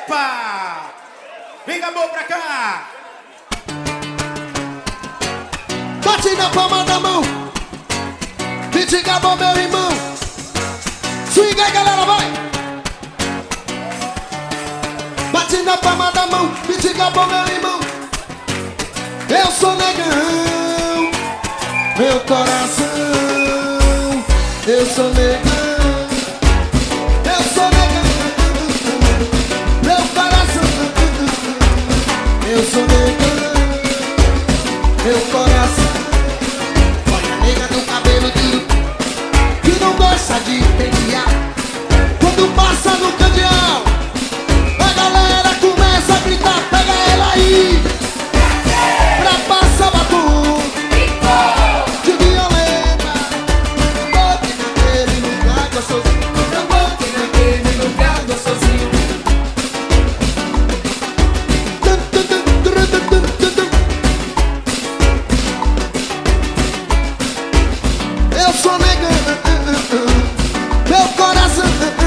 Epa! Vem, Gabô, pra cá! Bate na palma da mão. Beat Gabô, meu irmão. Swing aí, galera, vai! Bate na palma da mão. Beat Gabô, meu irmão. Eu sou negão, meu coração. Eu sou negão, eu sou negão, meu coração. Eu sou negão, meu coração. Olha a nega do cabelo duro que não gosta de pelear. Quando passa no candeal, a galera começa a gritar: pega ela aí! Pra passar batom de violeta. Bote naquele lugar gostosinho. Eu bote naquele lugar gostosinho. Eu sou negão, meu coração.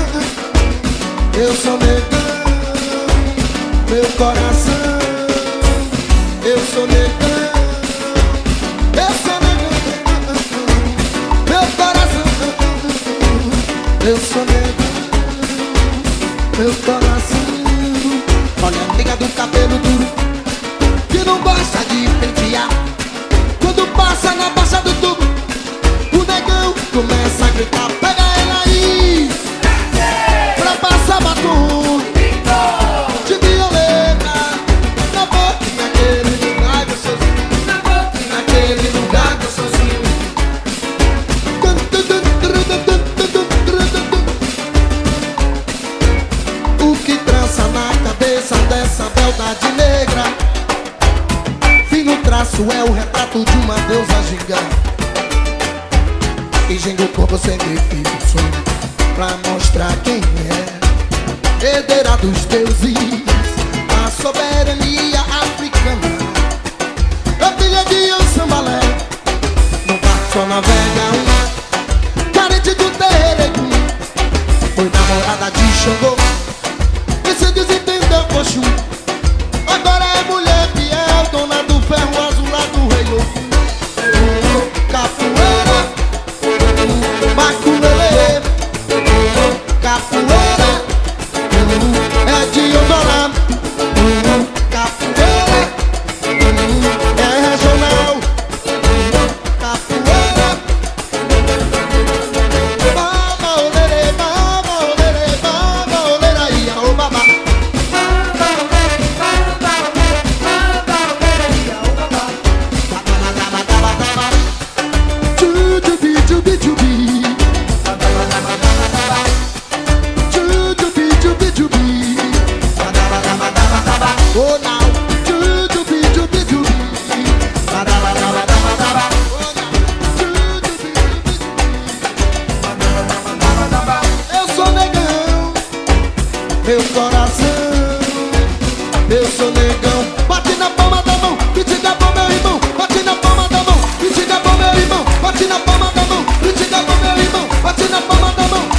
Eu sou negão, meu coração. Eu sou negão, eu sou negão, meu coração. Eu sou negão, meu coração. Olha a nega do cabelo duro que não gosta de pentear. Quando passa na baixa do tubo, o negão começa a gritar: pega ela aí! Pra passar batom de violeta. Na boca naquele lugar gostosinho. Na boca naquele lugar gostosinho. O que trança na cabeça dessa beldade negra? Fino traço é o retrato de uma deusa gigante. E ginga o corpo sempre fica o sonho pra mostrar quem é herdeira dos deuses, a soberania africana. A filha de um sambalé, no barco só navega um carente do terreiro. Foi namorada de Xangô e se desentendeu com Xu. Agora é mulher fiel, dona do ferro azul lá do rei Ogum. Capoeira, maculelê, capoeira é de Odorá. Capoeira é regional. Capoeira, baba olere, baba olera, ia o baba. Chubi, chubi, chubi. Chubi, chubi. Oh now, chubi, chubi, chubi. Eu sou negão, meu coração. Eu sou negão. Bate na palma da mão, Beat Gabô, meu irmão. Bate na palma da mão, Beat Gabô, meu irmão. Bate na palma da mão, Beat Gabô, meu irmão. Bate na palma da mão.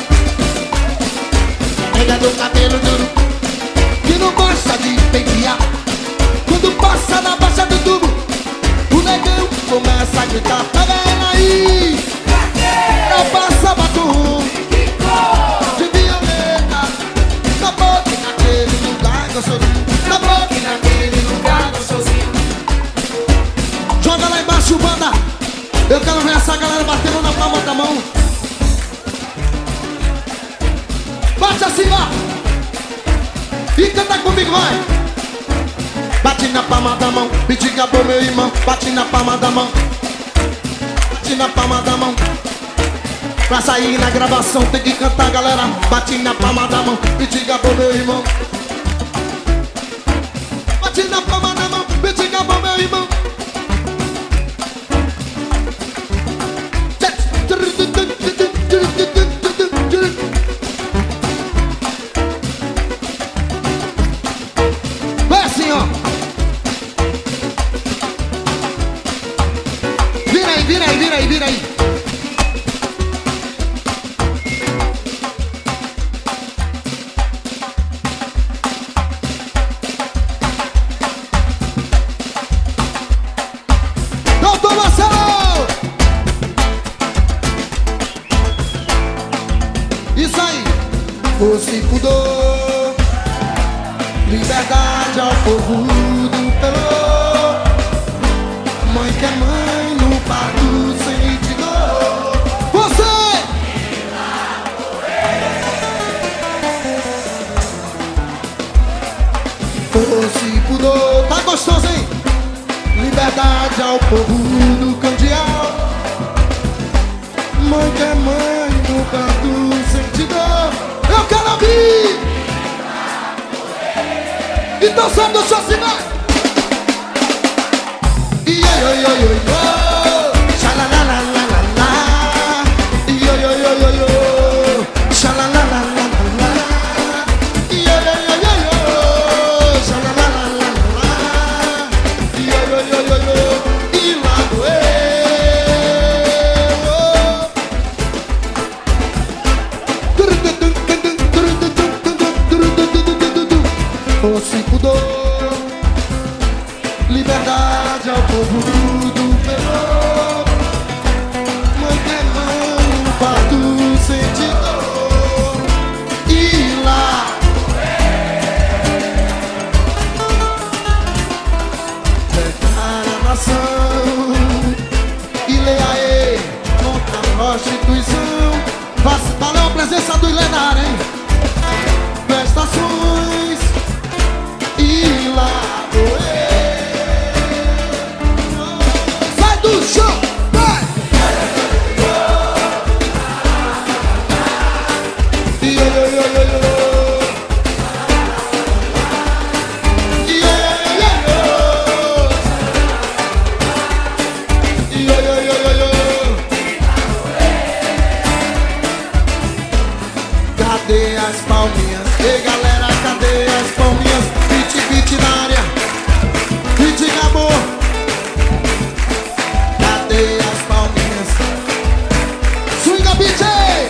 Nega do cabelo duro que não gosta de pentear. Quando passa na baixa do tubo, o negão começa a gritar: pega ela aí! Pra passar batom de violeta. Na boca naquele lugar gostosinho. Na boca naquele lugar gostosinho. Joga lá embaixo, banda. Eu quero ver essa galera batendo na palma da mão. Bate assim, ó. E canta comigo, vai. Bate na palma da mão, Beat Gabô, meu irmão. Bate na palma da mão. Bate na palma da mão. Pra sair na gravação tem que cantar, galera. Bate na palma da mão, Beat Gabô, meu irmão. Bate na palma da mão, Beat Gabô, meu irmão. Vai assim, ó. Vira aí, vira aí, vira aí, vira aí. pudor, liberdade ao povo do Pelô. Mãe que é mãe no parto sente dor. Você! Fosse pudor, tá gostoso, hein? Liberdade ao povo do Candial. Mãe que é mãe no parto sente dor. Eu quero ouvir! Então sabe do show, se vai! Fosse pudor, liberdade ao povo do Pelô. Mãe que é mãe no parto sente dor. E lá declara a nação e leia contra a prostituição. Valeu a presença do Ilenar, hein? Prestações e lá vou eu. Sai do chão, vai! Cadê as palminhas? Ei galera, cadê as palminhas? Beat na área, beat acabou. Cadê as palminhas? Swinga beat!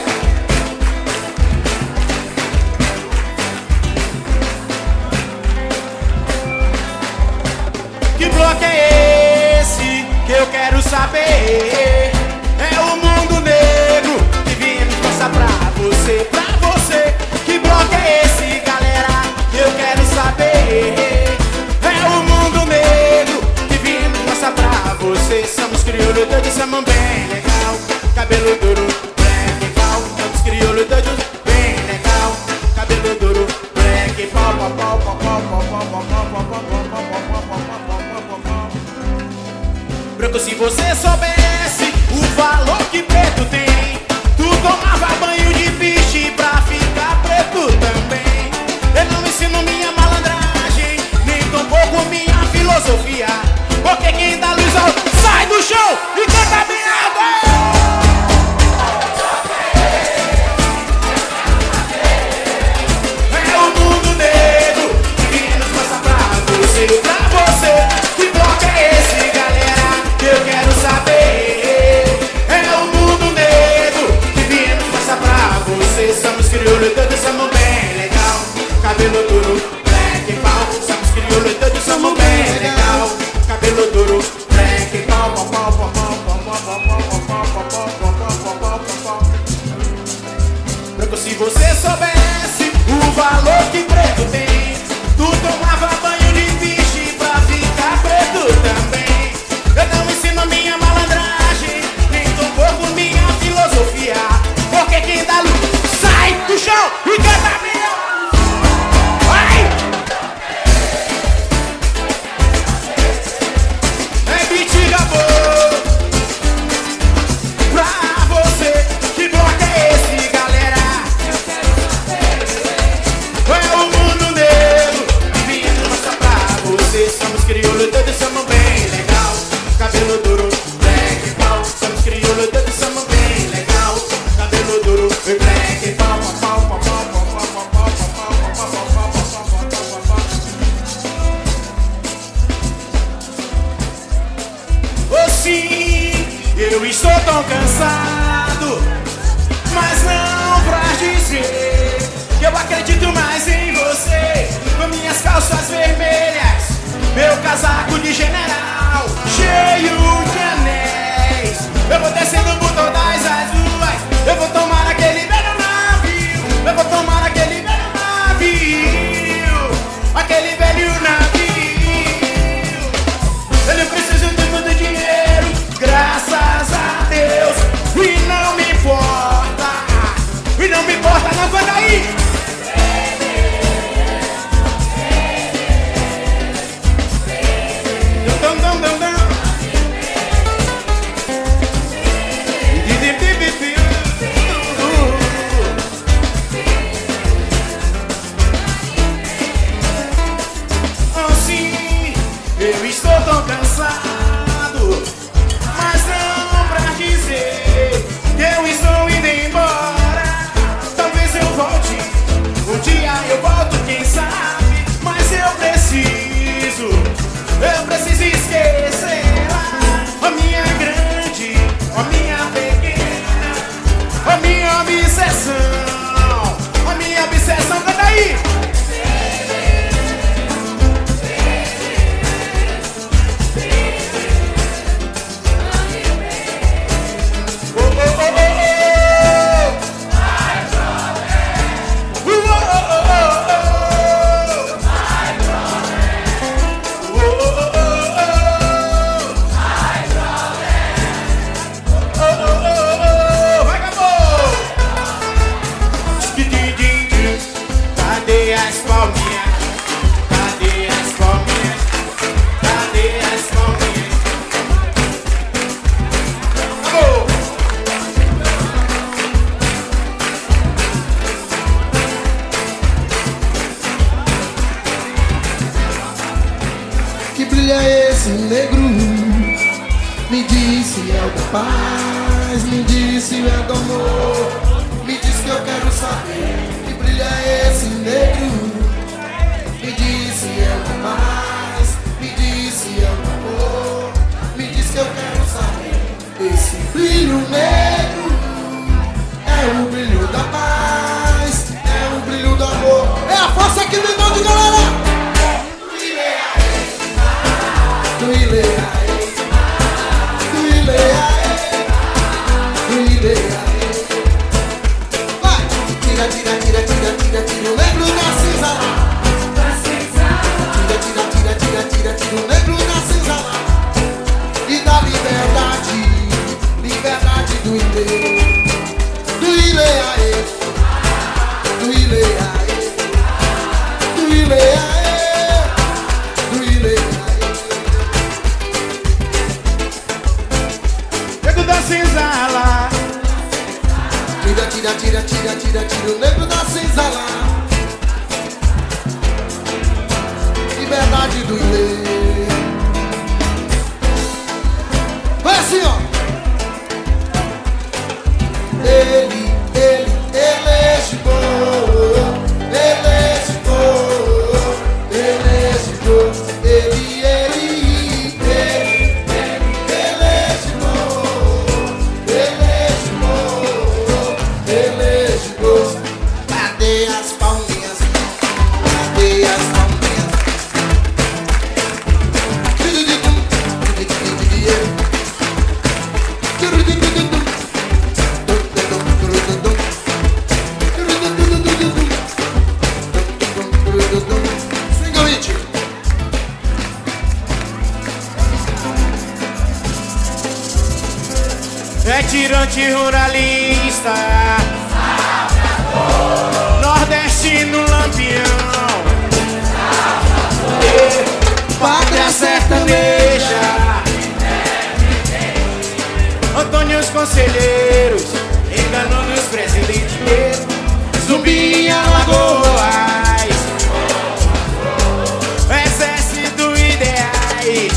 Que bloco é esse que eu quero saber? É o mundo negro que viemos passar pra você, pra você. Que bloco é esse, galera? Que eu quero saber. É o mundo negro que viemos passar pra você. Somos crioulos doidos, somos bem legal. Cabelo duro, black pau. Somos crioulos doidos, bem legal. Cabelo duro, black pau, pau, pau, pau, pau, pau, pau, pau, pau, pau, pau, pau, pau, pau. Branco, se você soubesse o valor que preto tem, tu tomava banho de bicho pra ficar preto também. Eu não ensino minha malandragem, nem tampouco minha filosofia, porque quem dá luz ao sai do show e canta bem alto. É o mundo negro que vem nos passar pra você, pra você. Que bloco é esse, galera? Que eu quero saber. É o mundo negro que vem nos passar pra você. Somos crioulos, todos somos bem legal. Cabelo duro, black pau. Somos crioulos, todos somos bem legal. Cabelo duro, black pau, pau, pau, pau, pau, pau, pau, pau, pau, pau, pau, pau, pau, pau, pau, pau. Branco, se você soubesse o valor que preto tem, tu tomava banho de bicho pra ficar preto também. Eu não ensino minha malandragem, nem tampouco minha filosofia, porque quem dá luz sai do chão e canta minha. Vai! É beat acabou pra você. Que bloco é esse, galera? É o mundo negro que vindo mostrar pra você. Somos crioulos, todos somos bem legal. Cabelo duro, black pau. Somos crioulos, todos somos bem legal. Cabelo duro, black pau, pau, pau, pau, pau, pau, pau, pau, pau, pau, pau, pau, pau. Oh sim, eu estou tão cansado, mas não pra dizer que eu acredito mais em você. Com minhas calças vermelhas, meu casaco de general, cheio de anéis. Eu vou descendo por todas as ruas, eu vou tomar aquele velho navio, eu vou tomar aquele velho navio. brilha esse negro? Me disse é o da paz, me disse é do amor. Me diz que eu quero saber. Que brilha esse negro? Me disse é o da paz, me disse é o do amor. Me diz que eu quero saber. Esse brilho negro é o brilho da paz, é o brilho do amor. É a força que me manda, galera! Vai! Tira, tira, tira, tira, tira, tira o negro da cinza lá. Tira, tira, tira, tira, tira, tira o negro da cinza lá. E da liberdade, liberdade do Ilê. Do Ilê, aê. Do Ilê, aê. Do Ilê, aê. Do Ilê, aê. Negro da senzala. Tira, tira, tira, tira, tira, tira o negro da senzala. Liberdade do Ilê. Vai assim, ó. Ele chegou. Ele chegou. Ele chegou. Ele chegou. Cadê as palminhas? Cadê as palminhas? Swing it. É tirante ruralista, nordestino lampião, pátria sertaneja, Antônio os conselheiros, enganando os presidentes, Zumbi em Alagoas, exército ideais.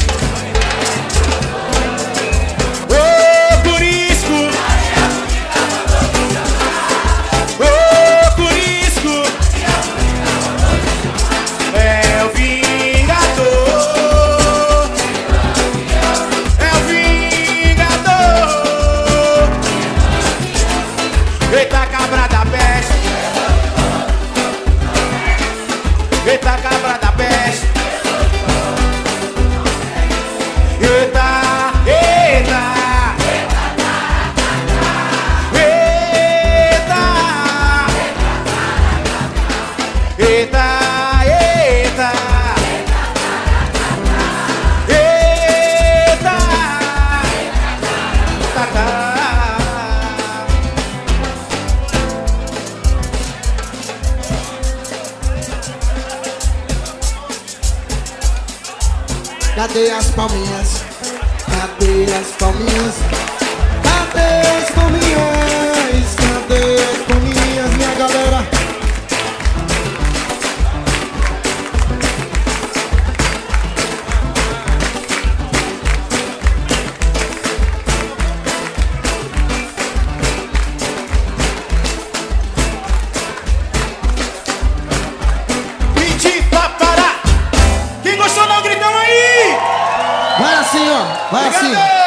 Eita cabra da peste, eita cabra da peste, eita, eita, eita, eita, eita, eita, Cadê as palminhas? Cadê as palminhas? Cadê as palminhas? Cadê as palminhas, minha galera? Vai assim, ó. Vai assim.